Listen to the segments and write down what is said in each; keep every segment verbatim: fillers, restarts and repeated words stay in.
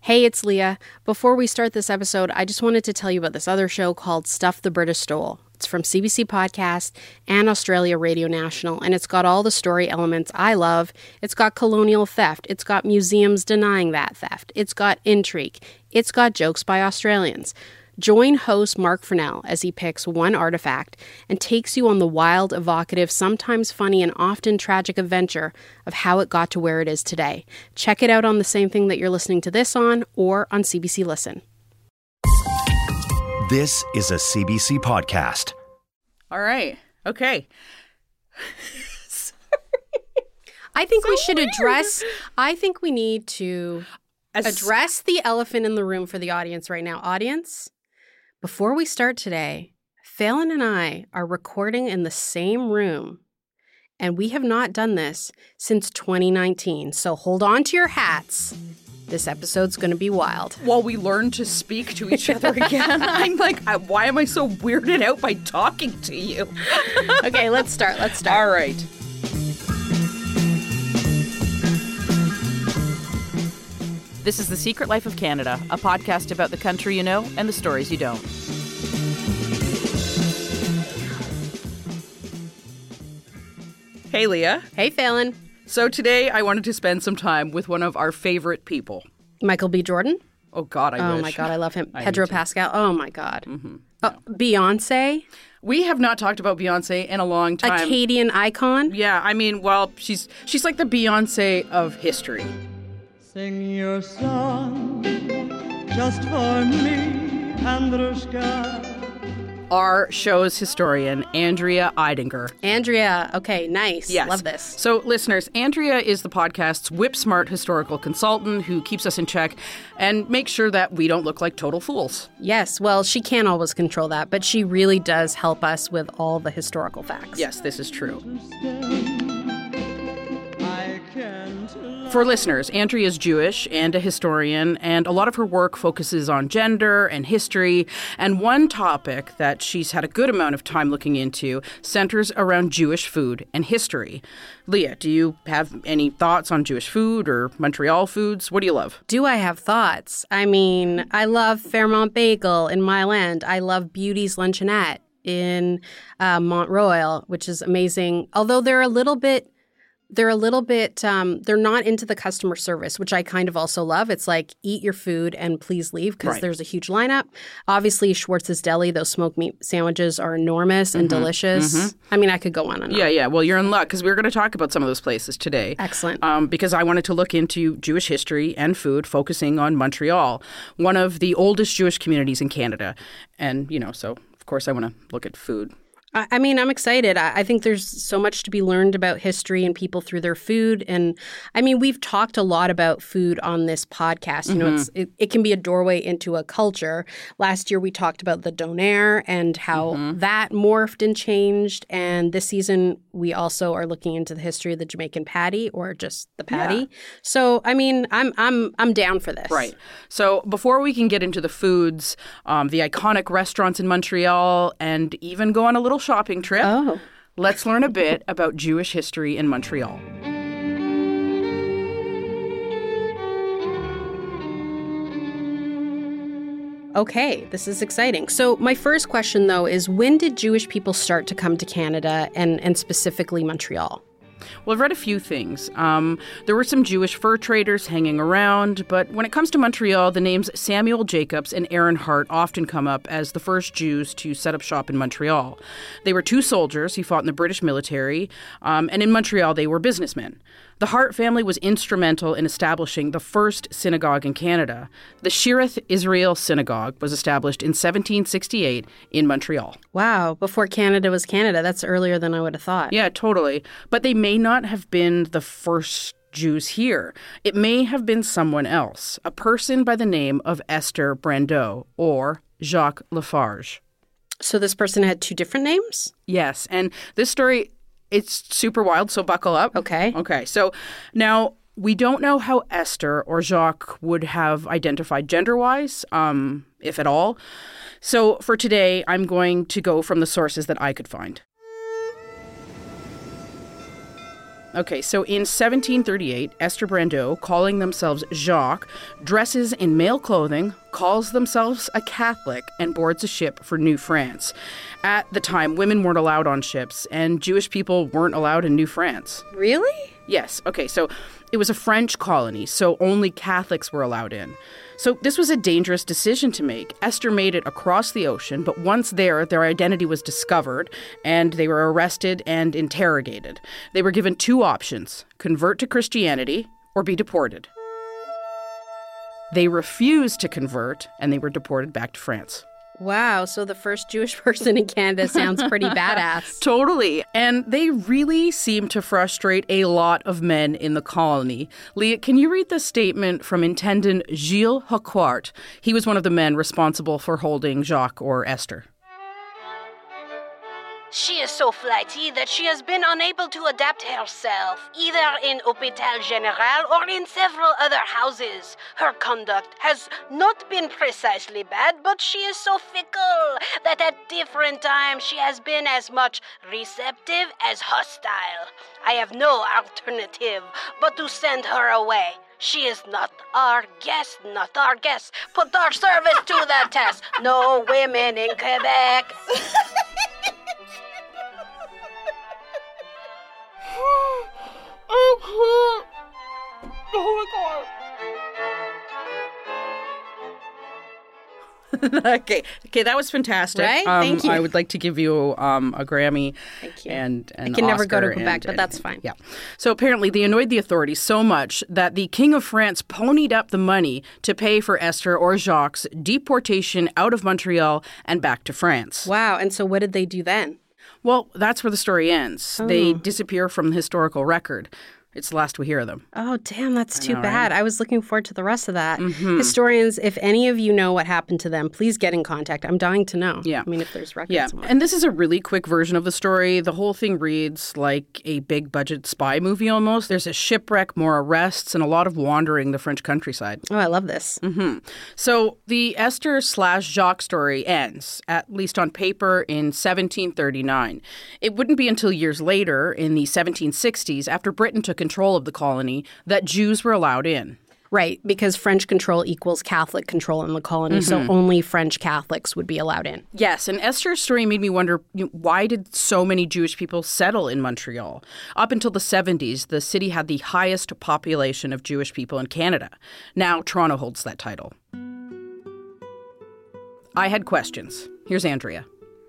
Hey, it's Leah. Before we start this episode, I just wanted to tell you about this other show called Stuff the British Stole. It's from C B C Podcast and Australia Radio National, and it's got all the story elements I love. It's got colonial theft. It's got museums denying that theft. It's got intrigue. It's got jokes by Australians. Join host Mark Furnell as he picks one artifact and takes you on the wild, evocative, sometimes funny, and often tragic adventure of how it got to where it is today. Check it out on the same thing that you're listening to this on or on C B C Listen. This is a C B C podcast. All right. Okay. I think So we should weird. address, I think we need to As- address the elephant in the room for the audience right now. Audience, before we start today, Phelan and I are recording in the same room, and we have not done this since twenty nineteen. So hold on to your hats. This episode's going to be wild. While we learn to speak to each other again, I'm like, I- why am I so weirded out by talking to you? Okay, let's start. Let's start. All right. This is The Secret Life of Canada, a podcast about the country you know and the stories you don't. Hey, Leah. Hey, Phelan. So today I wanted to spend some time with one of our favorite people. Michael B. Jordan. Oh, God, I Oh, wish. my God, I love him. I do Pedro too. Pascal. Oh, my God. Mm-hmm. Oh, Beyonce. We have not talked about Beyonce in a long time. Acadian icon. Yeah, I mean, well, she's she's like the Beyonce of history. Sing your song just for me, Andrushka. Our show's historian, Andrea Eidinger. Andrea. Okay, nice. Yes. Love this. So, listeners, Andrea is the podcast's whip-smart historical consultant who keeps us in check and makes sure that we don't look like total fools. Yes, well, she can't always control that, but she really does help us with all the historical facts. Yes, this is true. I can't For listeners, Andrea is Jewish and a historian, and a lot of her work focuses on gender and history. And one topic that she's had a good amount of time looking into centers around Jewish food and history. Leah, do you have any thoughts on Jewish food or Montreal foods? What do you love? Do I have thoughts? I mean, I love Fairmont Bagel in Mile End. I love Beauty's Luncheonette in uh, Mont Royal, which is amazing. Although they're a little bit They're a little bit, um, they're not into the customer service, which I kind of also love. It's like, eat your food and please leave because Right. there's a huge lineup. Obviously, Schwartz's Deli, those smoked meat sandwiches are enormous and delicious. I mean, I could go on and on. Yeah, yeah. Well, you're in luck because we're going to talk about some of those places today. Excellent. Um, because I wanted to look into Jewish history and food, focusing on Montreal, one of the oldest Jewish communities in Canada. And, you know, so, of course, I want to look at food. I I mean, I'm excited. I I think there's so much to be learned about history and people through their food. And I mean, we've talked a lot about food on this podcast. You know, it's it, it can be a doorway into a culture. Last year, we talked about the doner and how that morphed and changed. And this season, we also are looking into the history of the Jamaican patty or just the patty. Yeah. So, I mean, I'm I'm I'm down for this. Right. So before we can get into the foods, um, the iconic restaurants in Montreal, and even go on a little shopping trip, Oh. let's learn a bit about Jewish history in Montreal. Okay, this is exciting. So my first question, though, is when did Jewish people start to come to Canada and, and specifically Montreal? Well, I've read a few things. Um, there were some Jewish fur traders hanging around, but when it comes to Montreal, the names Samuel Jacobs and Aaron Hart often come up as the first Jews to set up shop in Montreal. They were two soldiers who fought in the British military, um, and in Montreal they were businessmen. The Hart family was instrumental in establishing the first synagogue in Canada. The Shearith Israel Synagogue was established in seventeen sixty-eight in Montreal. Wow, before Canada was Canada. That's earlier than I would have thought. Yeah, totally. But they may not have been the first Jews here. It may have been someone else, a person by the name of Esther Brandeau or Jacques Lafarge. So this person had two different names? Yes, and this story, it's super wild, so buckle up. Okay. Okay, so now we don't know how Esther or Jacques would have identified gender-wise, um, if at all. So for today, I'm going to go from the sources that I could find. Okay, so in seventeen thirty-eight, Esther Brandeau, calling themselves Jacques, dresses in male clothing, calls themselves a Catholic, and boards a ship for New France. At the time, women weren't allowed on ships, and Jewish people weren't allowed in New France. Really? Yes. Okay, so it was a French colony, so only Catholics were allowed in. So this was a dangerous decision to make. Esther made it across the ocean, but once there, their identity was discovered, and they were arrested and interrogated. They were given two options: convert to Christianity or be deported. They refused to convert, and they were deported back to France. Wow, so the first Jewish person in Canada sounds pretty badass. Totally. And they really seem to frustrate a lot of men in the colony. Leah, can you read the statement from Intendant Gilles Hauquart? He was one of the men responsible for holding Jacques or Esther. She is so flighty that she has been unable to adapt herself, either in Hôpital Général or in several other houses. Her conduct has not been precisely bad, but she is so fickle that at different times she has been as much receptive as hostile. I have no alternative but to send her away. She is not our guest, not our guest. Put our service to the test. No women in Quebec. Oh my God. okay, okay, that was fantastic. Right? Um, Thank you. I would like to give you um, a Grammy. Thank you. And an I can never Oscar go to Quebec, and- but that's fine. Yeah. So apparently they annoyed the authorities so much that the King of France ponied up the money to pay for Esther or Jacques' deportation out of Montreal and back to France. Wow, and so what did they do then? Well, that's where the story ends. Oh. They disappear from the historical record. It's the last we hear of them. Oh, damn, that's too know, bad. right? I was looking forward to the rest of that. Mhm. Historians, if any of you know what happened to them, please get in contact. I'm dying to know. Yeah. I mean, if there's records. Yeah, somewhere. and this is a really quick version of the story. The whole thing reads like a big budget spy movie almost. There's a shipwreck, more arrests, and a lot of wandering the French countryside. Oh, I love this. hmm So the Esther slash Jacques story ends, at least on paper, in seventeen thirty-nine. It wouldn't be until years later, in the seventeen sixties, after Britain took control of the colony, that Jews were allowed in. Right, because French control equals Catholic control in the colony, so only French Catholics would be allowed in. Yes, and Esther's story made me wonder, you know, why did so many Jewish people settle in Montreal? Up until the seventies, the city had the highest population of Jewish people in Canada. Now Toronto holds that title. I had questions. Here's Andrea.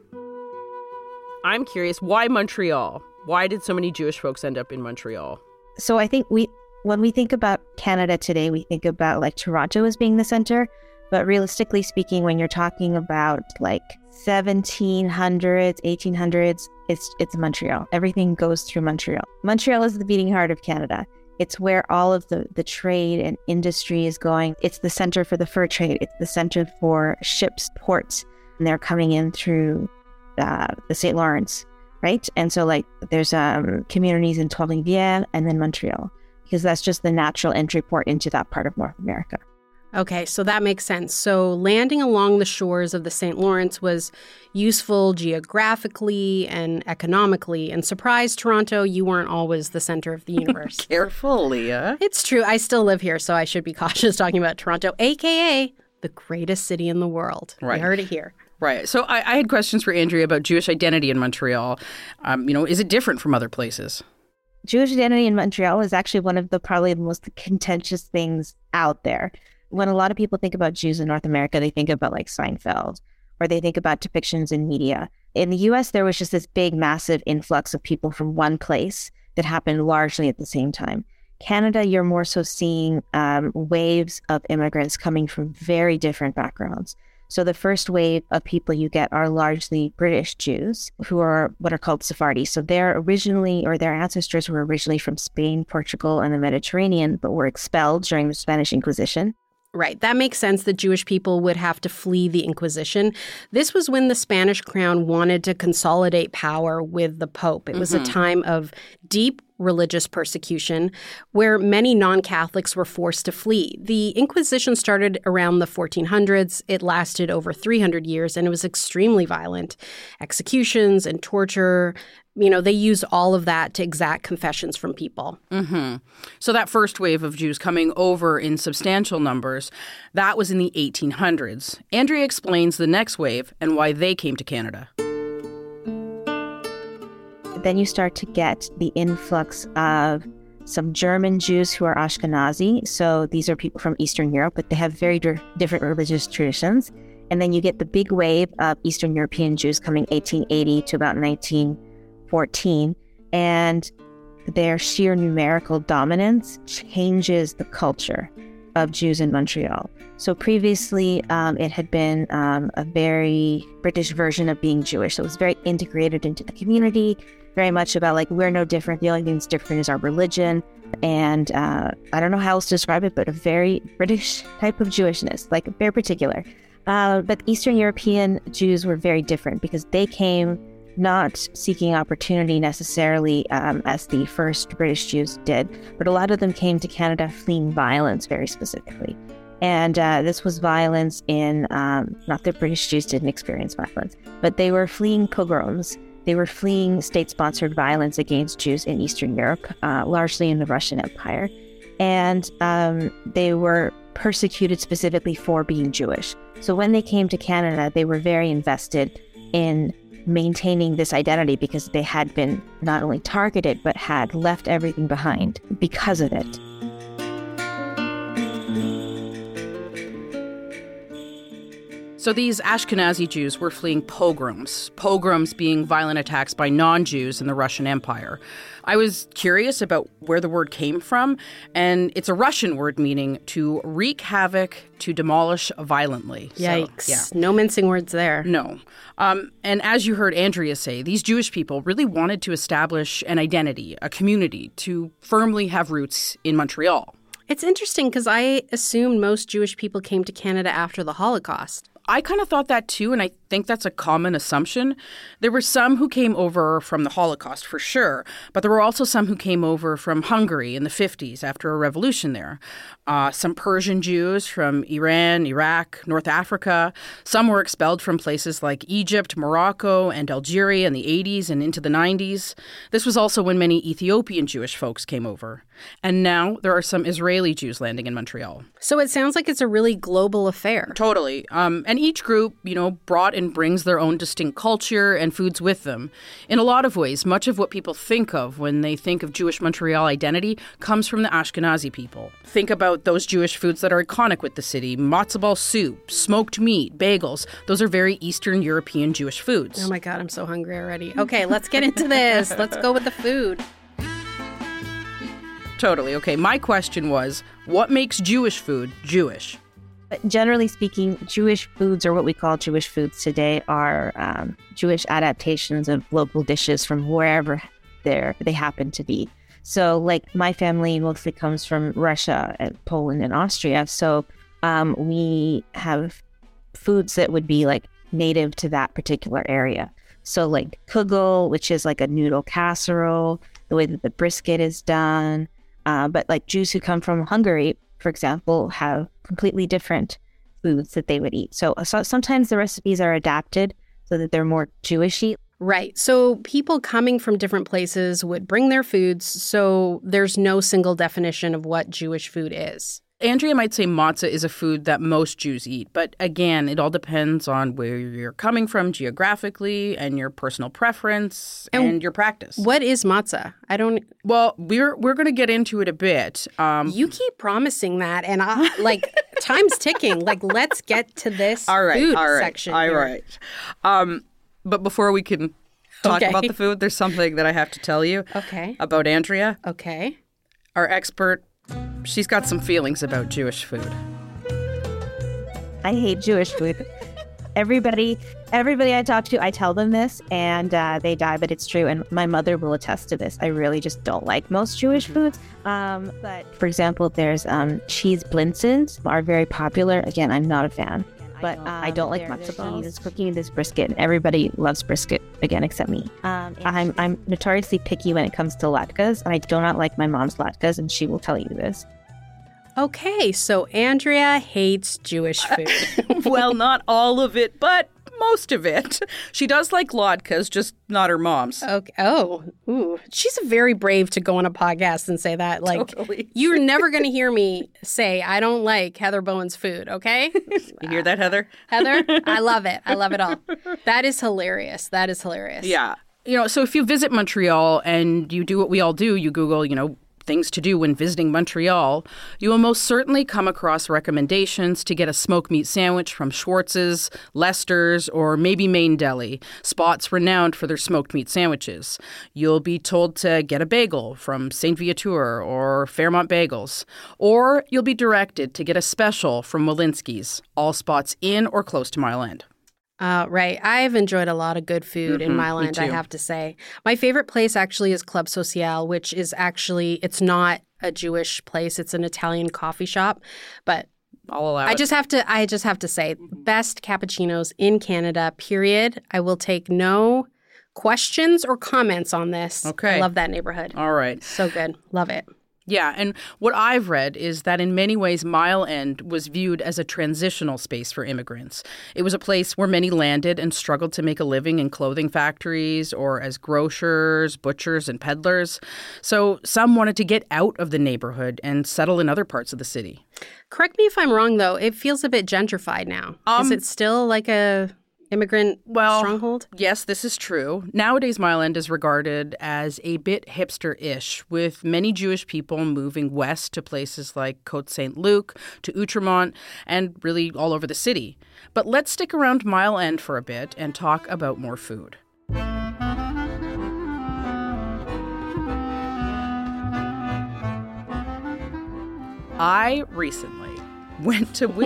I'm curious, why Montreal? Why did so many Jewish folks end up in Montreal? So I think we, when we think about Canada today, we think about like Toronto as being the center. But realistically speaking, when you're talking about like seventeen hundreds, eighteen hundreds, it's it's Montreal. Everything goes through Montreal. Montreal is the beating heart of Canada. It's where all of the, the trade and industry is going. It's the center for the fur trade. It's the center for ships, ports, and they're coming in through uh, the Saint Lawrence. Right? And so like there's um, communities in Trois-Rivières and then Montreal, because that's just the natural entry port into that part of North America. Okay, so that makes sense. So landing along the shores of the Saint Lawrence was useful geographically and economically. And surprise, Toronto, you weren't always the center of the universe. Careful, Leah. It's true. I still live here, so I should be cautious talking about Toronto, a k a the greatest city in the world. Right. You heard it here. Right. So I, I had questions for Andrea about Jewish identity in Montreal. Um, you know, is it different from other places? Jewish identity in Montreal is actually one of the probably the most contentious things out there. When a lot of people think about Jews in North America, they think about like Seinfeld, or they think about depictions in media. In the U S, there was just this big, massive influx of people from one place that happened largely at the same time. Canada, you're more so seeing um, waves of immigrants coming from very different backgrounds. So the first wave of people you get are largely British Jews who are what are called Sephardi. So they're originally, or their ancestors were originally from Spain, Portugal, and the Mediterranean, but were expelled during the Spanish Inquisition. Right. That makes sense that Jewish people would have to flee the Inquisition. This was when the Spanish crown wanted to consolidate power with the Pope. It was Mm-hmm. a time of deep religious persecution where many non-Catholics were forced to flee. The Inquisition started around the fourteen hundreds. It lasted over three hundred years, and it was extremely violent. Executions and torture you know, they use all of that to exact confessions from people. Mm-hmm. So that first wave of Jews coming over in substantial numbers, that was in the eighteen hundreds. Andrea explains the next wave and why they came to Canada. Then you start to get the influx of some German Jews who are Ashkenazi. So these are people from Eastern Europe, but they have very di- different religious traditions. And then you get the big wave of Eastern European Jews coming eighteen eighty to about nineteen fourteen. And their sheer numerical dominance changes the culture of Jews in Montreal. So previously, um, it had been um, a very British version of being Jewish. So it was very integrated into the community, very much about like, we're no different. The only thing that's different is our religion. And uh, I don't know how else to describe it, but a very British type of Jewishness, like very particular. Uh, but Eastern European Jews were very different because they came not seeking opportunity necessarily um, as the first British Jews did, but a lot of them came to Canada fleeing violence very specifically. And uh, this was violence in, um, not that British Jews didn't experience violence, but they were fleeing pogroms. They were fleeing state-sponsored violence against Jews in Eastern Europe, uh, largely in the Russian Empire. And um, they were persecuted specifically for being Jewish. So when they came to Canada, they were very invested in maintaining this identity because they had been not only targeted, but had left everything behind because of it. So these Ashkenazi Jews were fleeing pogroms, pogroms being violent attacks by non-Jews in the Russian Empire. I was curious about where the word came from, and it's a Russian word meaning to wreak havoc, to demolish violently. Yikes. So, yeah. No mincing words there. No. Um, and as you heard Andrea say, these Jewish people really wanted to establish an identity, a community, to firmly have roots in Montreal. It's interesting because I assumed most Jewish people came to Canada after the Holocaust. I kind of thought that too, and I think that's a common assumption. There were some who came over from the Holocaust, for sure, but there were also some who came over from Hungary in the fifties after a revolution there. Uh, some Persian Jews from Iran, Iraq, North Africa. Some were expelled from places like Egypt, Morocco, and Algeria in the eighties and into the nineties. This was also when many Ethiopian Jewish folks came over. And now there are some Israeli Jews landing in Montreal. So it sounds like it's a really global affair. Totally. Um, and each group, you know, brought and brings their own distinct culture and foods with them. In a lot of ways, much of what people think of when they think of Jewish Montreal identity comes from the Ashkenazi people. Think about those Jewish foods that are iconic with the city: matzo ball soup, smoked meat, bagels. Those are very Eastern European Jewish foods. Oh my God, I'm so hungry already. Okay, let's get into this. Let's go with the food. Totally. Okay, my question was, what makes Jewish food Jewish? But generally speaking, Jewish foods, or what we call Jewish foods today, are um, Jewish adaptations of local dishes from wherever they're, they happen to be. So like my family mostly comes from Russia, and Poland, and Austria. So um, we have foods that would be like native to that particular area. So like kugel, which is like a noodle casserole, the way that the brisket is done. Uh, but like Jews who come from Hungary, for example, have completely different foods that they would eat. So, so sometimes the recipes are adapted so that they're more Jewish-y. Right. So people coming from different places would bring their foods, so there's no single definition of what Jewish food is. Andrea might say matzah is a food that most Jews eat, but again, it all depends on where you're coming from geographically and your personal preference and, and your practice. What is matzah? I don't... Well, we're we're going to get into it a bit. Um, you keep promising that, and I, like, time's ticking. Like, let's get to this all right, food all right, section all here. right. Um, but before we can talk Okay. about the food, there's something that I have to tell you Okay. about Andrea. Okay. Our expert, she's got some feelings about Jewish food. I hate Jewish food. Everybody, everybody I talk to, I tell them this, and uh, they die, but it's true. And my mother will attest to this. I really just don't like most Jewish foods. Um, but for example, there's um, cheese blintzes are very popular. Again, I'm not a fan. But um, I don't like matzo balls. It's cooking this brisket. Everybody loves brisket, again, except me. Um, I'm I'm notoriously picky when it comes to latkes, and I do not like my mom's latkes, and she will tell you this. Okay, so Andrea hates Jewish food. Well, not all of it, but Most of it. She does like latkes, just not her mom's. Okay. Oh, ooh. She's very brave to go on a podcast and say that. Like, Totally. You're never going to hear me say, I don't like Heather Bowen's food, okay? You hear that, Heather? Heather, I love it. I love it all. That is hilarious. That is hilarious. Yeah. You know, so if you visit Montreal and you do what we all do, you Google, you know, things to do when visiting Montreal, you will most certainly come across recommendations to get a smoked meat sandwich from Schwartz's, Lester's, or maybe Main Deli, spots renowned for their smoked meat sandwiches. You'll be told to get a bagel from Saint Viateur or Fairmont Bagels, or you'll be directed to get a special from Walensky's, all spots in or close to Mile End. Uh, right. I've enjoyed a lot of good food Mm-hmm, in Mile End, I have to say. My favorite place actually is Club Social, which is actually, it's not a Jewish place. It's an Italian coffee shop. But I'll allow I it. just have to, I just have to say, best cappuccinos in Canada, period. I will take no questions or comments on this. Okay. I love that neighborhood. All right. So good. Love it. Yeah, and what I've read is that in many ways Mile End was viewed as a transitional space for immigrants. It was a place where many landed and struggled to make a living in clothing factories or as grocers, butchers, and peddlers. So some wanted to get out of the neighborhood and settle in other parts of the city. Correct me if I'm wrong, though. It feels a bit gentrified now. Um, is it still like a immigrant Well, stronghold? Yes, this is true. Nowadays, Mile End is regarded as a bit hipster-ish, with many Jewish people moving west to places like Côte Saint-Luc, to Outremont, and really all over the city. But let's stick around Mile End for a bit and talk about more food. I recently went to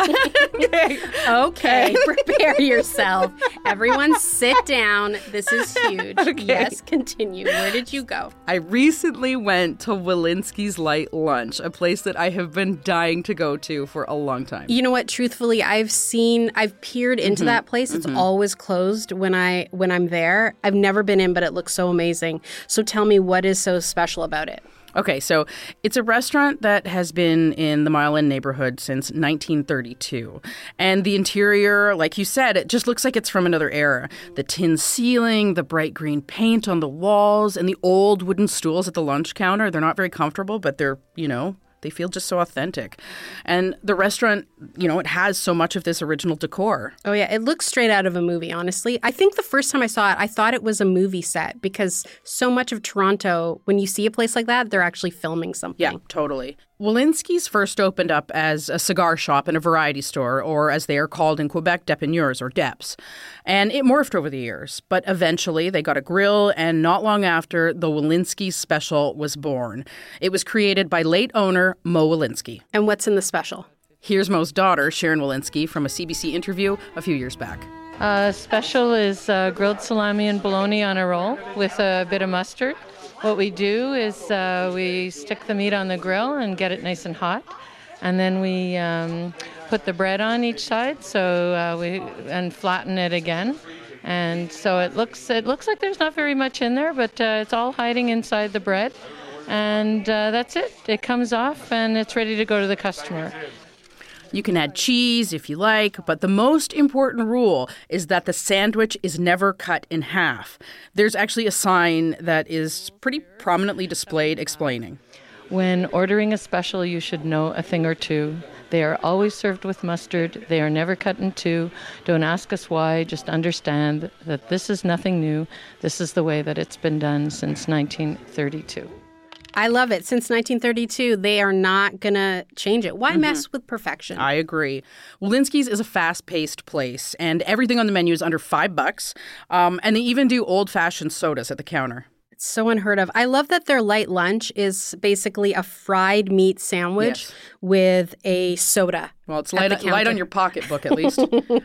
okay. Okay, prepare yourself. Everyone sit down. This is huge. Okay. Yes, continue. Where did you go? I recently went to Walensky's Light Lunch, a place that I have been dying to go to for a long time. You know what? Truthfully, I've seen, I've peered into Mm-hmm. that place. It's always closed when I when I'm there. I've never been in, but it looks so amazing. So tell me, what is so special about it? Okay, so it's a restaurant that has been in the Mile End neighborhood since nineteen thirty-two. And the interior, like you said, it just looks like it's from another era. The tin ceiling, the bright green paint on the walls, and the old wooden stools at the lunch counter. They're not very comfortable, but they're, you know, they feel just so authentic. And the restaurant, you know, it has so much of this original decor. Oh, yeah. It looks straight out of a movie, honestly. I think the first time I saw it, I thought it was a movie set because so much of Toronto, when you see a place like that, they're actually filming something. Yeah, totally. Walensky's first opened up as a cigar shop and a variety store, or as they are called in Quebec, dépanneurs, or deps. And it morphed over the years. But eventually, they got a grill, and not long after, the Walensky's Special was born. It was created by late owner Mo Walensky. And what's in the special? Here's Mo's daughter, Sharon Walensky, from a C B C interview a few years back. Uh, special is uh, grilled salami and bologna on a roll with a bit of mustard. What we do is uh, we stick the meat on the grill and get it nice and hot, and then we um, put the bread on each side, so uh, we and flatten it again, and so it looks it looks like there's not very much in there, but uh, it's all hiding inside the bread, and uh, that's it. It comes off and it's ready to go to the customer. You can add cheese if you like, but the most important rule is that the sandwich is never cut in half. There's actually a sign that is pretty prominently displayed explaining. When ordering a special, you should know a thing or two. They are always served with mustard. They are never cut in two. Don't ask us why. Just understand that this is nothing new. This is the way that it's been done since nineteen thirty-two. I love it. Since nineteen thirty-two, they are not going to change it. Why mm-hmm. mess with perfection? I agree. Walensky's is a fast-paced place, and everything on the menu is under five bucks. Um, and they even do old-fashioned sodas at the counter. It's so unheard of. I love that their light lunch is basically a fried meat sandwich yes. with a soda. Well, it's light, light on your pocketbook, at least.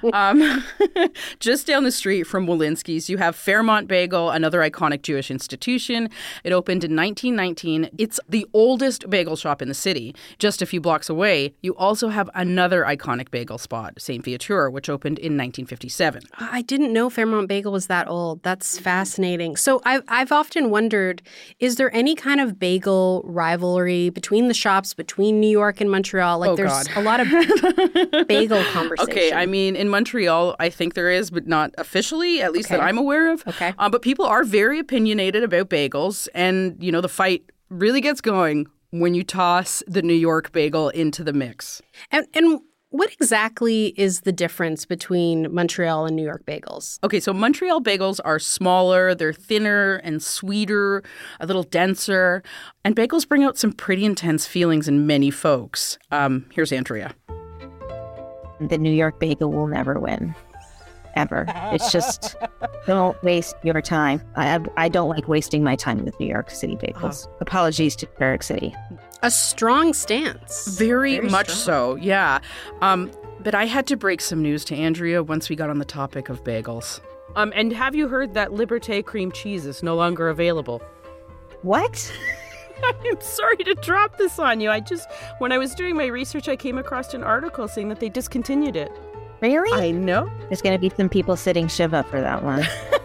um, just down the street from Walensky's, you have Fairmont Bagel, another iconic Jewish institution. It opened in nineteen nineteen. It's the oldest bagel shop in the city. Just a few blocks away, you also have another iconic bagel spot, Saint Viateur, which opened in nineteen fifty-seven. I didn't know Fairmont Bagel was that old. That's fascinating. So I've, I've often wondered, is there any kind of bagel rivalry between the shops, between New York and Montreal? Like oh, there's God. a lot of bagel conversation. Okay, I mean, in Montreal, I think there is, but not officially, at least Okay. that I'm aware of. Okay. Uh, but people are very opinionated about bagels, and, you know, the fight really gets going when you toss the New York bagel into the mix. And, and what exactly is the difference between Montreal and New York bagels? Okay, so Montreal bagels are smaller, they're thinner and sweeter, a little denser, and bagels bring out some pretty intense feelings in many folks. Um, here's Andrea. The New York bagel will never win. Ever. It's just, don't waste your time. I I don't like wasting my time with New York City bagels. Uh-huh. Apologies to New York City. A strong stance. Very, Very much strong. so, yeah. Um, but I had to break some news to Andrea once we got on the topic of bagels. Um, and have you heard that Liberté cream cheese is no longer available? What? I'm sorry to drop this on you. I just, when I was doing my research, I came across an article saying that they discontinued it. Really? I know. There's going to be some people sitting Shiva for that one.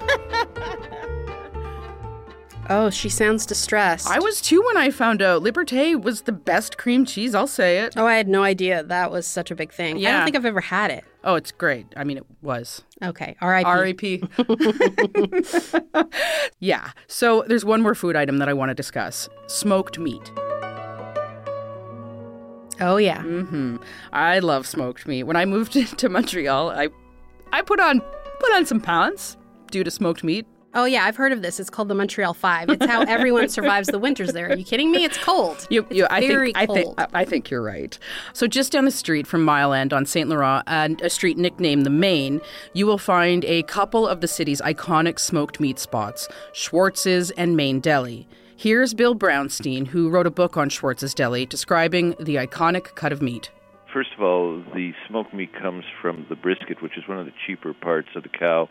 Oh, she sounds distressed. I was too when I found out Liberté was the best cream cheese, I'll say it. Oh, I had no idea that was such a big thing. I Yeah. don't think I've ever had it. Oh, it's great. I mean, it was. Okay, R I P R I P Yeah. So there's one more food item that I want to discuss. Smoked meat. Oh, yeah. Mm-hmm. I love smoked meat. When I moved to Montreal, I I put on put on some pounds due to smoked meat. Oh, yeah, I've heard of this. It's called the Montreal Five. It's how everyone survives the winters there. Are you kidding me? It's cold. You, it's you, I very think, cold. I think, I think you're right. So just down the street from Mile End on Saint Laurent, and a street nicknamed the Main, you will find a couple of the city's iconic smoked meat spots, Schwartz's and Main Deli. Here's Bill Brownstein, who wrote a book on Schwartz's Deli describing the iconic cut of meat. First of all, the smoked meat comes from the brisket, which is one of the cheaper parts of the cow,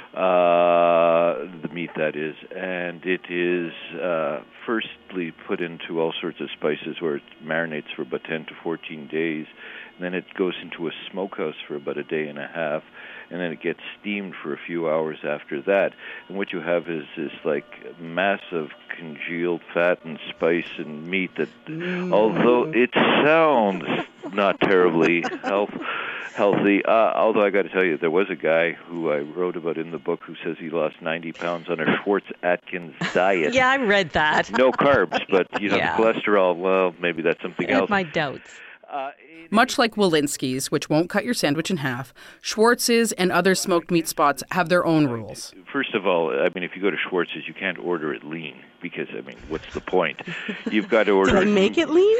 uh, the meat that is, and it is uh, firstly put into all sorts of spices where it marinates for about ten to fourteen days, and then it goes into a smokehouse for about a day and a half, and then it gets steamed for a few hours after that. And what you have is this like massive congealed fat and spice and meat that, mm. although it sounds not terribly health, healthy, uh, although I got to tell you, there was a guy who I wrote about in the book who says he lost ninety pounds on a Schwartz-Atkins diet. Yeah, I read that. No carbs, but you know, yeah. the cholesterol, well, maybe that's something I have else. my doubts. Uh, Much like Walensky's, which won't cut your sandwich in half, Schwartz's and other smoked meat spots have their own rules. First of all, I mean, if you go to Schwartz's, you can't order it lean because, I mean, what's the point? You've got to order Do they it. make it lean?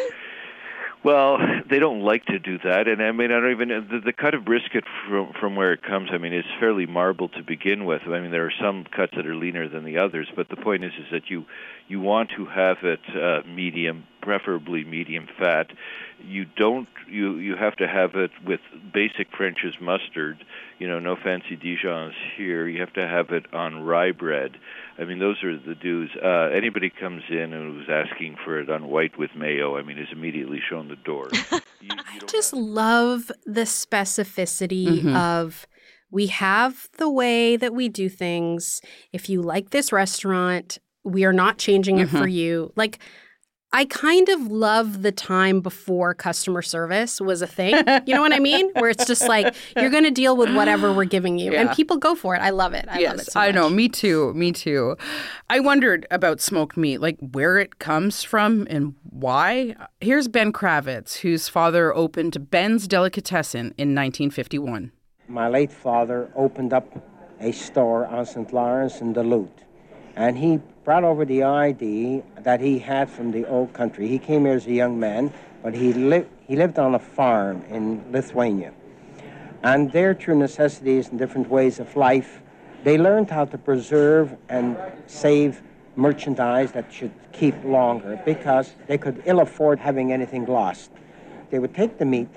Well, they don't like to do that, and I mean, I don't even the, the cut of brisket from from where it comes. I mean, is fairly marble to begin with. I mean, there are some cuts that are leaner than the others, but the point is, is that you you want to have it uh, medium, preferably medium fat. You don't you you have to have it with basic French's mustard. You know, no fancy Dijons here. You have to have it on rye bread. I mean, those are the do's. Uh, anybody comes in and was asking for it on white with mayo, I mean, is immediately shown the door. you, you I just love the specificity Mm-hmm. of we have the way that we do things. If you like this restaurant, we are not changing it Mm-hmm. for you. Like, I kind of love the time before customer service was a thing. You know what I mean? Where it's just like, you're going to deal with whatever we're giving you. Yeah. And people go for it. I love it. I yes, love it so I know. much. Me too. Me too. I wondered about smoked meat, like where it comes from and why. Here's Ben Kravitz, whose father opened Ben's Delicatessen in nineteen fifty-one. My late father opened up a store on Saint Lawrence in Duluth, and he brought over the I D that he had from the old country. He came here as a young man, but he lived he lived on a farm in Lithuania. And there, through necessities and different ways of life, they learned how to preserve and save merchandise that should keep longer because they could ill afford having anything lost. They would take the meat,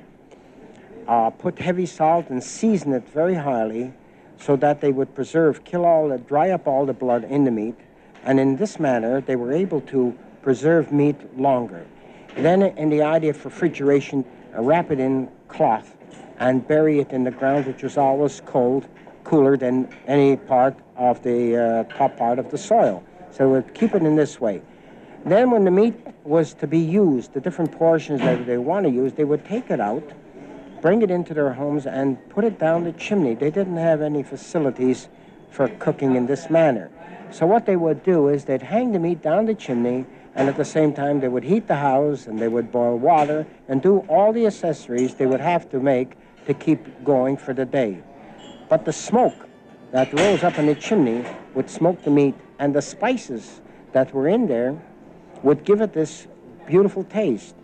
uh, put heavy salt and season it very highly so that they would preserve, kill all the, dry up all the blood in the meat. And in this manner, they were able to preserve meat longer. Then, in the idea of refrigeration, uh, wrap it in cloth and bury it in the ground, which was always cold, cooler than any part of the uh, top part of the soil. So we'd keep it in this way. Then when the meat was to be used, the different portions that they want to use, they would take it out bring it into their homes and put it down the chimney. They didn't have any facilities for cooking in this manner. So what they would do is they'd hang the meat down the chimney, and at the same time they would heat the house, and they would boil water and do all the accessories they would have to make to keep going for the day. But the smoke that rose up in the chimney would smoke the meat, and the spices that were in there would give it this beautiful taste.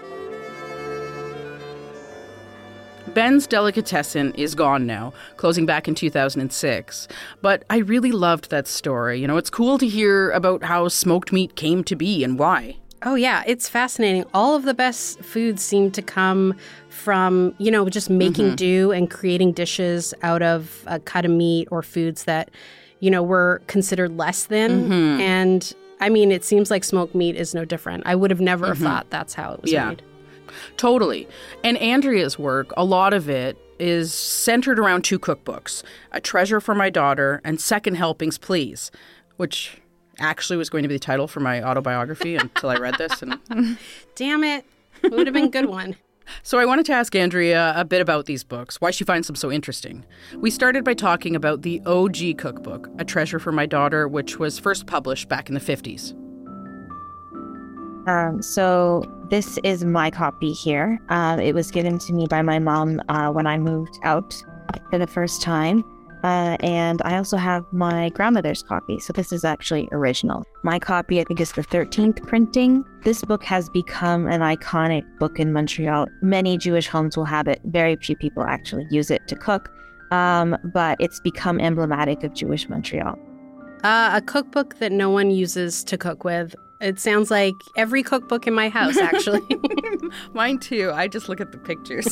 Ben's Delicatessen is gone now, closing back in two thousand six. But I really loved that story. You know, it's cool to hear about how smoked meat came to be and why. Oh, yeah, it's fascinating. All of the best foods seem to come from, you know, just making mm-hmm. do and creating dishes out of a cut of meat or foods that, you know, were considered less than. Mm-hmm. And, I mean, it seems like smoked meat is no different. I would have never mm-hmm. thought that's how it was yeah. made. Totally. And Andrea's work, a lot of it is centered around two cookbooks, A Treasure for My Daughter and Second Helpings, Please, which actually was going to be the title for my autobiography until I read this. And damn it. It would have been a good one. So I wanted to ask Andrea a bit about these books, why she finds them so interesting. We started by talking about the O G cookbook, A Treasure for My Daughter, which was first published back in the fifties. Um, so this is my copy here. Uh, it was given to me by my mom uh, when I moved out for the first time. Uh, and I also have my grandmother's copy. So this is actually original. My copy, I think, is the thirteenth printing. This book has become an iconic book in Montreal. Many Jewish homes will have it. Very few people actually use it to cook. Um, but it's become emblematic of Jewish Montreal. Uh, a cookbook that no one uses to cook with. It sounds like every cookbook in my house, actually. Mine too. I just look at the pictures.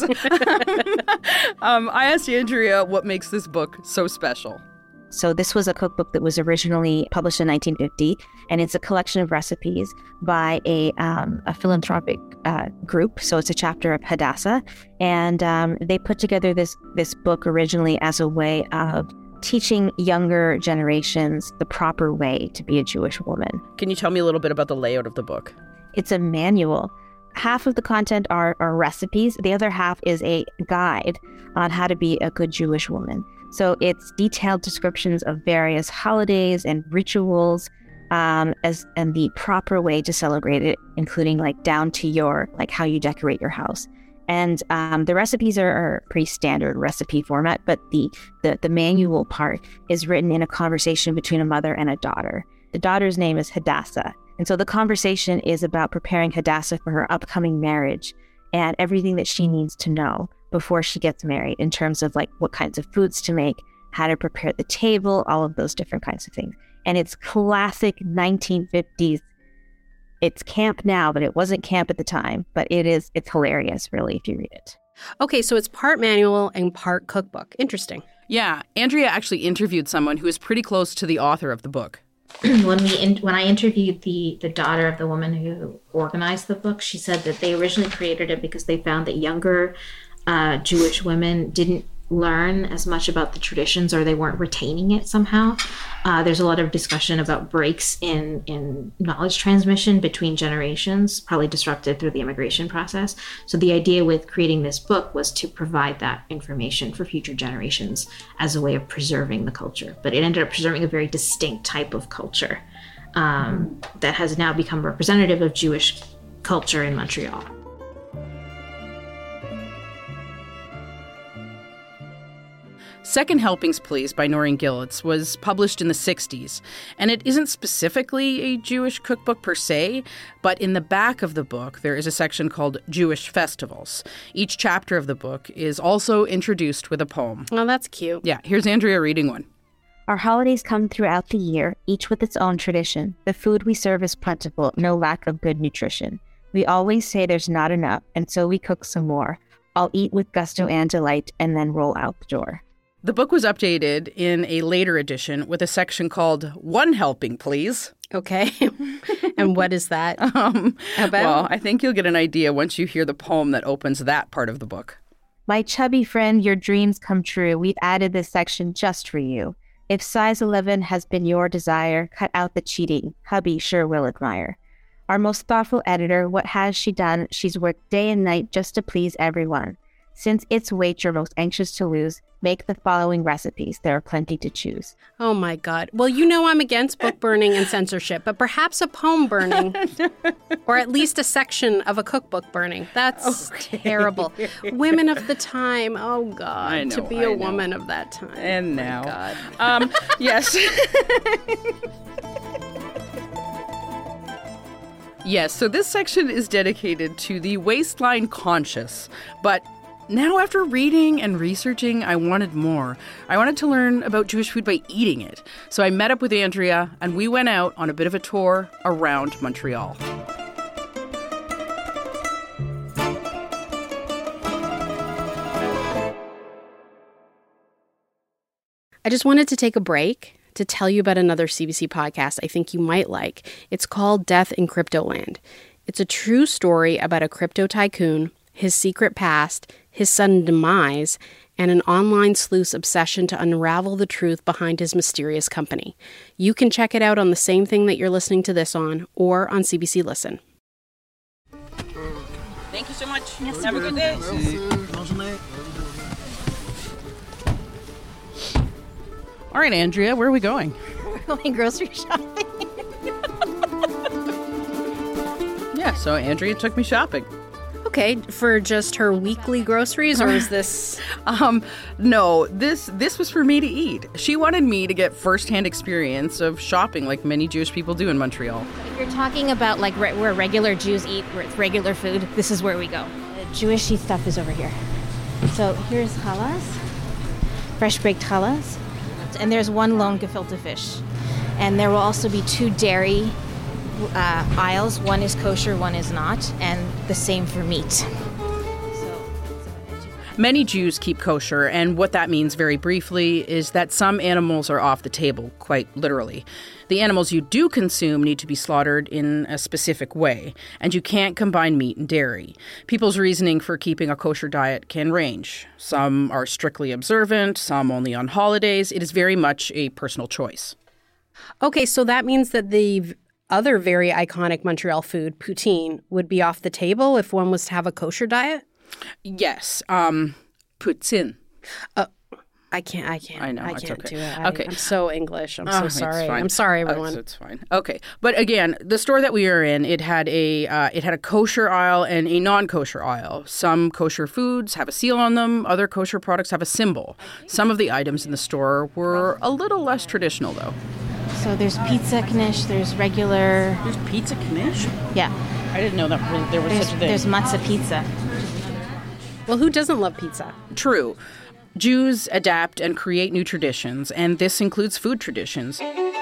um, I asked Andrea what makes this book so special. So this was a cookbook that was originally published in nineteen fifty, and it's a collection of recipes by a um, a philanthropic uh, group. So it's a chapter of Hadassah, and um, they put together this this book originally as a way of teaching younger generations the proper way to be a Jewish woman. Can you tell me a little bit about the layout of the book? It's a manual. Half of the content are, are recipes. The other half is a guide on how to be a good Jewish woman. So it's detailed descriptions of various holidays and rituals, um, as and the proper way to celebrate it, including like down to your, like how you decorate your house. And um, the recipes are, are pretty standard recipe format, but the, the the manual part is written in a conversation between a mother and a daughter. The daughter's name is Hadassah. And so the conversation is about preparing Hadassah for her upcoming marriage and everything that she needs to know before she gets married in terms of like what kinds of foods to make, how to prepare the table, all of those different kinds of things. And it's classic nineteen fifties. It's camp now, but it wasn't camp at the time. But it is, it's hilarious, really, if you read it. Okay, so it's part manual and part cookbook. Interesting. Yeah, Andrea actually interviewed someone who is pretty close to the author of the book. when we in, when I interviewed the the daughter of the woman who organized the book, she said that they originally created it because they found that younger uh, Jewish women didn't learn as much about the traditions, or they weren't retaining it somehow. Uh, there's a lot of discussion about breaks in, in knowledge transmission between generations, probably disrupted through the immigration process. So the idea with creating this book was to provide that information for future generations as a way of preserving the culture. But it ended up preserving a very distinct type of culture um, mm-hmm. that has now become representative of Jewish culture in Montreal. Second Helpings, Please by Noreen Gillitz was published in the sixties, and it isn't specifically a Jewish cookbook per se, but in the back of the book there is a section called Jewish Festivals. Each chapter of the book is also introduced with a poem. Oh, that's cute. Yeah, here's Andrea reading one. Our holidays come throughout the year, each with its own tradition. The food we serve is plentiful, no lack of good nutrition. We always say there's not enough, and so we cook some more. I'll eat with gusto and delight, and then roll out the door. The book was updated in a later edition with a section called One Helping, Please. Okay. And what is that um, about? Well, I think you'll get an idea once you hear the poem that opens that part of the book. My chubby friend, your dreams come true. We've added this section just for you. If size eleven has been your desire, cut out the cheating. Hubby sure will admire. Our most thoughtful editor, what has she done? She's worked day and night just to please everyone. Since it's weight you're most anxious to lose, make the following recipes. There are plenty to choose. Oh my God. Well, you know I'm against book burning and censorship, but perhaps a poem burning, or at least a section of a cookbook burning. That's okay. Terrible. Women of the time. Oh God. I know, to be I a know. woman of that time. And oh now. God. Um, yes. Yes, so this section is dedicated to the waistline conscious, but now after reading and researching, I wanted more. I wanted to learn about Jewish food by eating it. So I met up with Andrea, and we went out on a bit of a tour around Montreal. I just wanted to take a break to tell you about another C B C podcast I think you might like. It's called Death in Cryptoland. It's a true story about a crypto tycoon, his secret past, his sudden demise, and an online sleuth's obsession to unravel the truth behind his mysterious company. You can check it out on the same thing that you're listening to this on, or on C B C Listen. Thank you so much. Yes, have a good day. All right, Andrea, where are we going? We're going grocery shopping. Yeah, so Andrea took me shopping. Okay, for just her weekly groceries, or is this... um, no, this this was for me to eat. She wanted me to get firsthand experience of shopping like many Jewish people do in Montreal. If you're talking about like re- where regular Jews eat, where it's regular food, this is where we go. The Jewish stuff is over here. So here's challah, fresh baked challah, and there's one lone gefilte fish. And there will also be two dairy uh, aisles. One is kosher, one is not, and the same for meat. Many Jews keep kosher, and what that means very briefly is that some animals are off the table, quite literally. The animals you do consume need to be slaughtered in a specific way, and you can't combine meat and dairy. People's reasoning for keeping a kosher diet can range. Some are strictly observant, some only on holidays. It is very much a personal choice. Okay, so that means that the other very iconic Montreal food, poutine, would be off the table if one was to have a kosher diet? Yes, um, poutine. Uh, I can't, I can't. I know, I it's can't okay. do it. I, Okay. I'm so English. I'm Oh, so it's sorry. fine. I'm sorry, Oh, everyone. It's, it's fine. Okay. But again, the store that we were in, it had a uh, it had a kosher aisle and a non-kosher aisle. Some kosher foods have a seal on them. Other kosher products have a symbol. Some of the items in the store were a little less traditional, though. So there's pizza knish, there's regular... There's pizza knish? Yeah. I didn't know that really, there was There's, such a thing. there's matzah pizza. Well, who doesn't love pizza? True. Jews adapt and create new traditions, and this includes food traditions.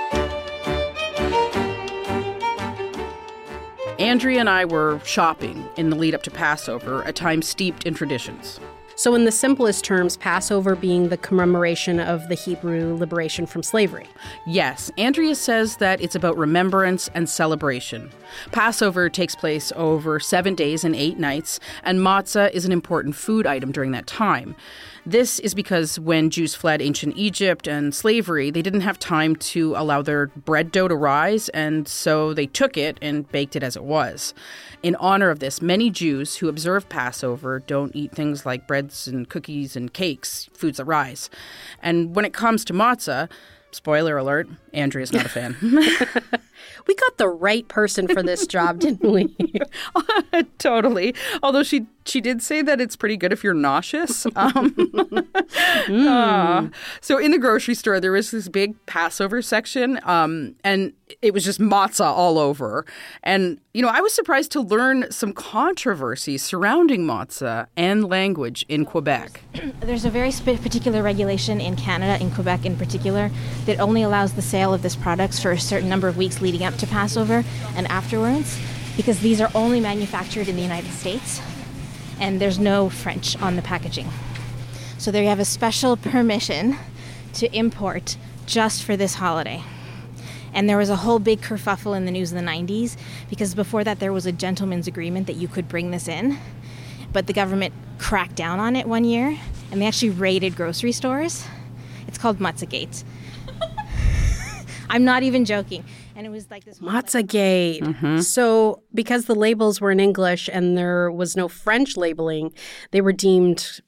Andrea and I were shopping in the lead up to Passover, a time steeped in traditions. So in the simplest terms, Passover being the commemoration of the Hebrew liberation from slavery. Yes, Andrea says that it's about remembrance and celebration. Passover takes place over seven days and eight nights, and matzah is an important food item during that time. This is because when Jews fled ancient Egypt and slavery, they didn't have time to allow their bread dough to rise, and so they took it and baked it as it was. In honor of this, many Jews who observe Passover don't eat things like breads and cookies and cakes, foods that rise. And when it comes to matzah, spoiler alert, Andrea's not a fan. We got the right person for this job, didn't we? Totally. Although she she did say that it's pretty good if you're nauseous. Um, mm. uh, so in the grocery store, there was this big Passover section, um, and it was just matzah all over. And, you know, I was surprised to learn some controversy surrounding matzah and language in Quebec. There's a very sp- particular regulation in Canada, in Quebec in particular, that only allows the sale of this products for a certain number of weeks leading up to Passover and afterwards, because these are only manufactured in the United States, and there's no French on the packaging. So they have a special permission to import just for this holiday. And there was a whole big kerfuffle in the news in the nineties, because before that there was a gentleman's agreement that you could bring this in, but the government cracked down on it one year, and they actually raided grocery stores. It's called Matzahgate. I'm not even joking. And it was like this Matzahgate. Mm-hmm. So because the labels were in English and there was no French labeling, they were deemed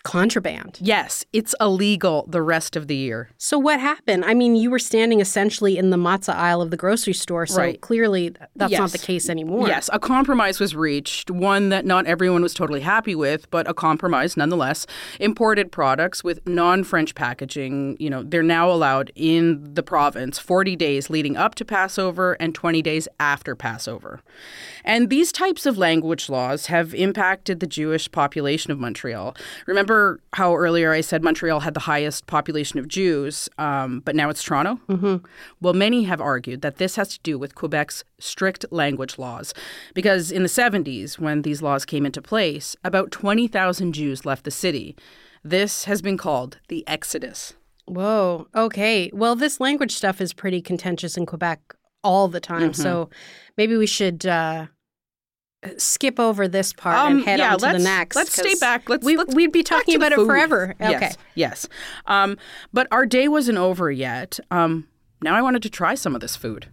contraband. Yes, it's illegal the rest of the year. So what happened? I mean, you were standing essentially in the matzah aisle of the grocery store, so Right. clearly that's Yes. not the case anymore. Yes, a compromise was reached, one that not everyone was totally happy with, but a compromise nonetheless. Imported products with non-French packaging, you know, they're now allowed in the province forty days leading up to Passover and twenty days after Passover. And these types of language laws have impacted the Jewish population of Montreal. Remember how earlier I said Montreal had the highest population of Jews, um, but now it's Toronto? Mm-hmm. Well, many have argued that this has to do with Quebec's strict language laws. Because in the seventies, when these laws came into place, about twenty thousand Jews left the city. This has been called the Exodus. Whoa. Okay. Well, this language stuff is pretty contentious in Quebec all the time. Mm-hmm. So maybe we should uh, skip over this part Um, and head yeah, on to the let's- next. let's stay 'cause back. Let's- we, let's we'd be back talking to the about it food. forever. Yes, Okay. yes. Um, but our day wasn't over yet. Um, now I wanted to try some of this food.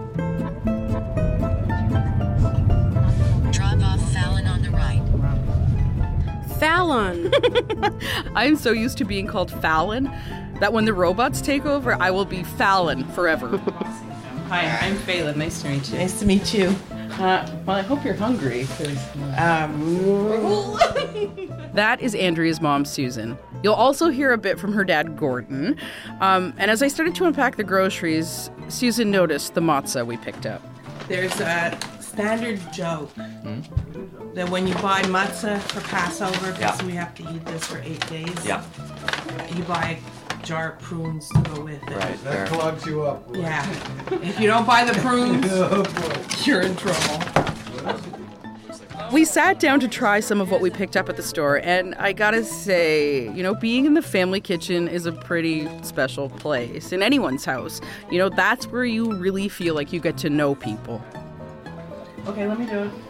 Drop off Fallon on the right. Fallon. I'm so used to being called Fallon that when the robots take over, I will be Fallon forever. Hi, I'm Phelan. Nice to meet you. Nice to meet you. Uh, well, I hope you're hungry. Um, That is Andrea's mom, Susan. You'll also hear a bit from her dad, Gordon. Um, and as I started to unpack the groceries, Susan noticed the matzah we picked up. there's a standard joke that when you buy matzah for Passover, because Yeah. we have to eat this for eight days, Yeah. you buy a jar of prunes to go with it. Right. That clogs you up. Yeah. If you don't buy the prunes, you're in trouble. We sat down to try some of what we picked up at the store, and I gotta say, you know, being in the family kitchen is a pretty special place in anyone's house. You know, that's where you really feel like you get to know people. Okay, let me do it.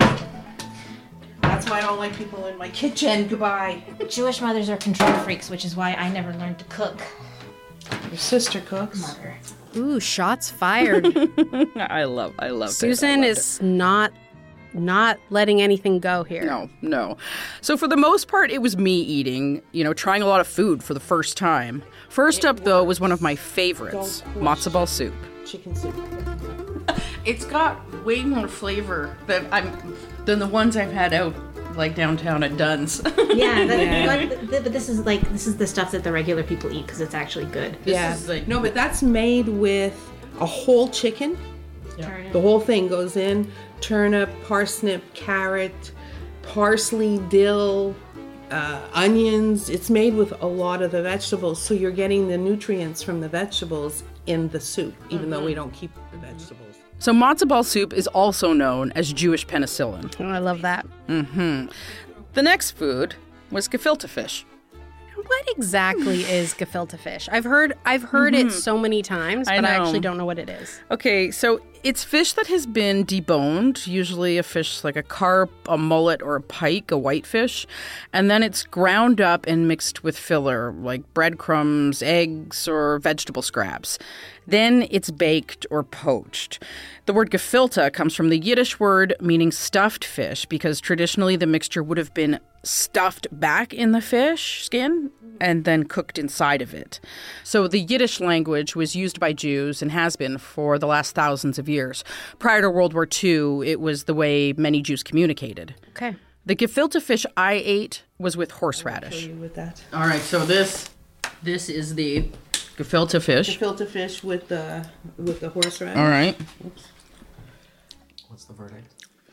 That's why I don't like people in my kitchen. Goodbye. Jewish mothers are control freaks, which is why I never learned to cook. Your sister cooks. Mother. Ooh, shots fired. I love, I love it. Susan I love is not not letting anything go here. No, no. So for the most part, it was me eating, you know, trying a lot of food for the first time. First up, though, was one of my favorites, matzo ball soup. Chicken soup. It's got way more flavor than I'm than the ones I've had out like downtown at Dunn's. Yeah, that, Like, th- but this is like this is the stuff that the regular people eat because it's actually good. Yeah. is like- no, but that's made with a whole chicken. Turnip. The whole thing goes in: turnip, parsnip, carrot, parsley, dill, uh, onions. It's made with a lot of the vegetables, so you're getting the nutrients from the vegetables in the soup, even though we don't keep the vegetables. So matzo ball soup is also known as Jewish penicillin. Oh, I love that. Mm-hmm. The next food was gefilte fish. What exactly is gefilte fish? I've heard I've heard it so many times, I but I, know. actually don't know what it is. Okay, so it's fish that has been deboned, usually a fish like a carp, a mullet, or a pike, a whitefish, and then it's ground up and mixed with filler, like breadcrumbs, eggs, or vegetable scraps. Then it's baked or poached. The word gefilte comes from the Yiddish word meaning stuffed fish, because traditionally the mixture would have been stuffed back in the fish skin and then cooked inside of it. So the Yiddish language was used by Jews and has been for the last thousands of years. Prior to World War Two, it was the way many Jews communicated. Okay. The gefilte fish I ate was with horseradish. Show you with that. All right, so this this is the gefilte fish. Gefilte fish with the with the horseradish. All right. Oops. What's the verdict?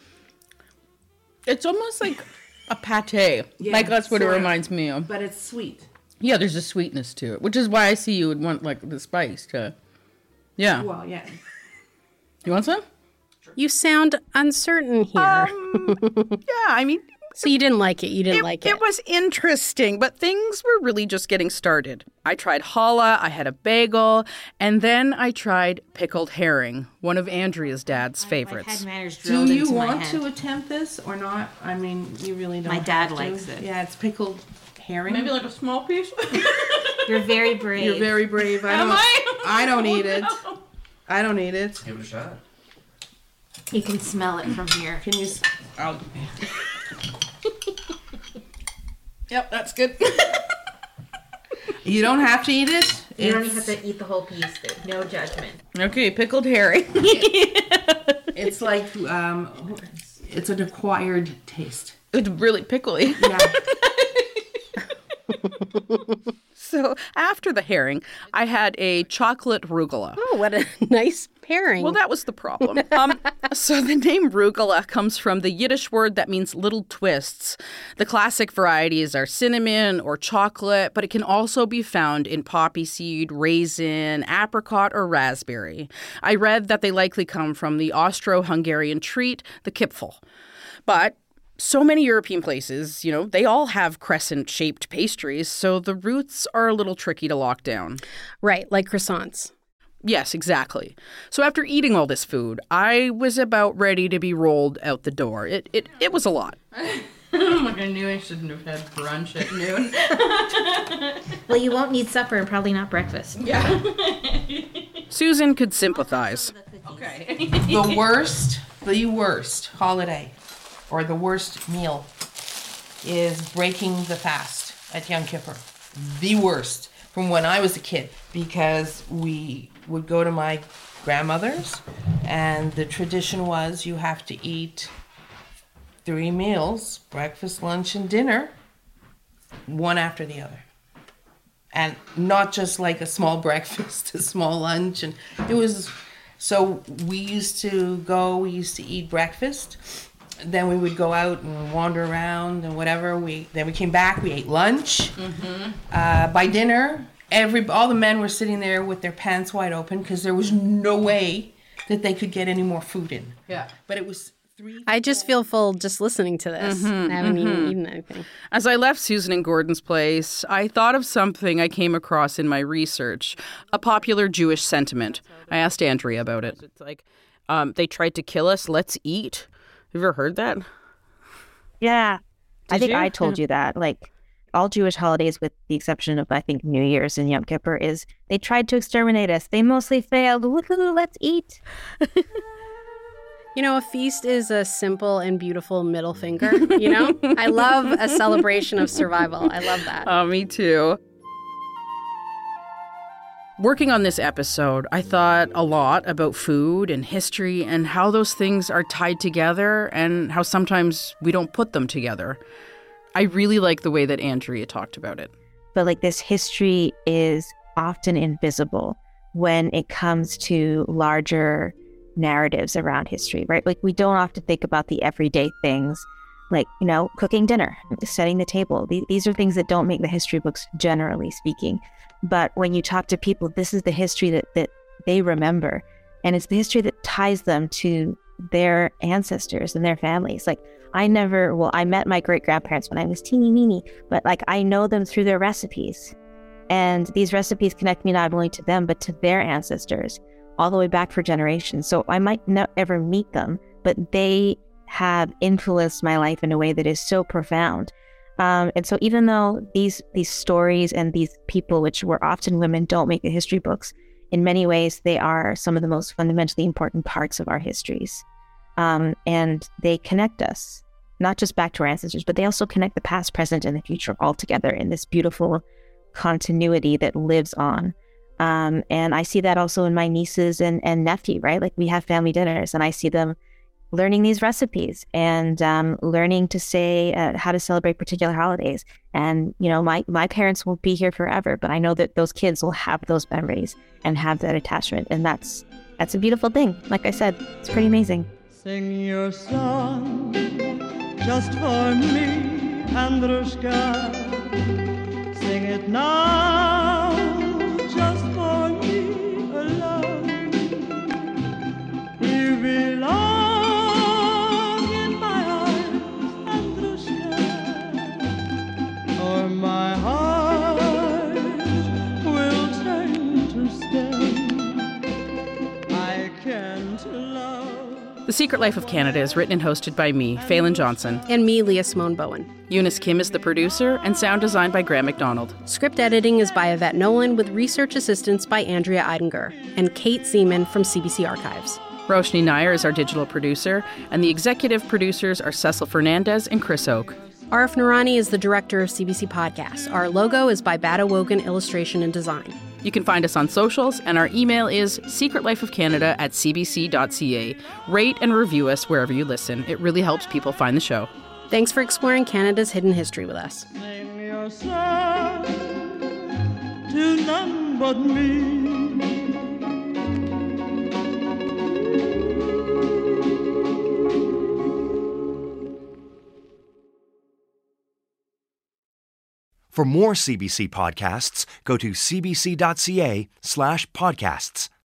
It's almost like a pate. Yeah, like that's what it sort of. reminds me of. But it's sweet. Yeah, there's a sweetness to it, which is why I see you would want like the spice to. Yeah. Well, yeah. You want some? You sound uncertain here. Um, yeah, I mean, so you didn't like it. You didn't it, like it. It was interesting, but things were really just getting started. I tried challah, I had a bagel, and then I tried pickled herring, one of Andrea's dad's favorites. Head manners Do drilled you into my want head. to attempt this or not? I mean, you really don't. My dad have to. likes it. Yeah, it's pickled herring. Maybe like a small piece? You're very brave. You're very brave. I Am don't, I? I don't Oh, eat it. no. I don't eat it. Give it a shot. You can smell it from here. Can you? s- I'll, Yep, that's good. You don't have to eat it. You don't have to eat the whole piece. No judgment. Okay, pickled herring. It's like, um, it's an acquired taste. It's really pickly. Yeah. So after the herring, I had a chocolate rugula. Oh, what a nice pairing. Well, that was the problem. Um, so the name rugula comes from the Yiddish word that means little twists. The classic varieties are cinnamon or chocolate, but it can also be found in poppy seed, raisin, apricot, or raspberry. I read that they likely come from the Austro-Hungarian treat, the Kipfel. But so many European places, you know, they all have crescent-shaped pastries, so the roots are a little tricky to lock down. Right, like croissants. Yes, exactly. So after eating all this food, I was about ready to be rolled out the door. It it, it was a lot. Like I knew I shouldn't have had brunch at noon. Well, you won't need supper and probably not breakfast. Yeah. Susan could sympathize. Okay. The worst, the worst holiday or the worst meal is breaking the fast at Yom Kippur. The worst from when I was a kid, because we would go to my grandmother's and the tradition was you have to eat three meals, breakfast, lunch, and dinner, one after the other. And not just like a small breakfast, a small lunch. And it was, so we used to go, we used to eat breakfast. Then we would go out and wander around and whatever. We Then we came back, we ate lunch. Mm-hmm. Uh, by dinner, every all the men were sitting there with their pants wide open because there was no way that they could get any more food in. Yeah. But it was three... I just feel full just listening to this. Mm-hmm, I haven't mm-hmm. even eaten anything. As I left Susan and Gordon's place, I thought of something I came across in my research, a popular Jewish sentiment. I asked Andrea about it. It's like, um, they tried to kill us, let's eat. Have you ever heard that? Yeah. I Did think you? I told Yeah. you that. Like, all Jewish holidays, with the exception of, I think, New Year's and Yom Kippur, is they tried to exterminate us. They mostly failed. Woohoo, let's eat. You know, a feast is a simple and beautiful middle finger, you know? I love a celebration of survival. I love that. Oh, me too. Working on this episode, I thought a lot about food and history and how those things are tied together and how sometimes we don't put them together. I really like the way that Andrea talked about it. But like, this history is often invisible when it comes to larger narratives around history, right? Like, we don't often think about the everyday things, like, you know, cooking dinner, setting the table. These are things that don't make the history books, generally speaking. But when you talk to people, this is the history that, that they remember. And it's the history that ties them to their ancestors and their families. Like, I never, well, I met my great-grandparents when I was teeny weeny, but like, I know them through their recipes. And these recipes connect me not only to them, but to their ancestors, all the way back for generations. So I might not ever meet them, but they have influenced my life in a way that is so profound. Um, and so even though these these stories and these people, which were often women, don't make the history books, in many ways, they are some of the most fundamentally important parts of our histories. Um, and they connect us, not just back to our ancestors, but they also connect the past, present, and the future all together in this beautiful continuity that lives on. Um, and I see that also in my nieces and, and nephew, right? Like, we have family dinners and I see them learning these recipes and um, learning to say uh, how to celebrate particular holidays. And, you know, my, my parents won't be here forever, but I know that those kids will have those memories and have that attachment. And that's that's a beautiful thing. Like I said, it's pretty amazing. Sing your song just for me, Andrushka. Sing it now, just for me alone. You belong. My heart will turn to stone. I can't love. The Secret Life of Canada is written and hosted by me, Phelan Johnson. And me, Leah Simone Bowen. Eunice Kim is the producer, and sound designed by Graham McDonald. Script editing is by Yvette Nolan, with research assistance by Andrea Eidinger and Kate Seaman from C B C Archives. Roshni Nair is our digital producer, and the executive producers are Cecil Fernandez and Chris Oak. Arif Noorani is the director of C B C Podcasts. Our logo is by Bada Wogan Illustration and Design. You can find us on socials, and our email is secretlifeofcanada at c b c dot c a. Rate and review us wherever you listen. It really helps people find the show. Thanks for exploring Canada's hidden history with us. Name yourself to none but me. For more C B C podcasts, go to c b c dot c a slash podcasts.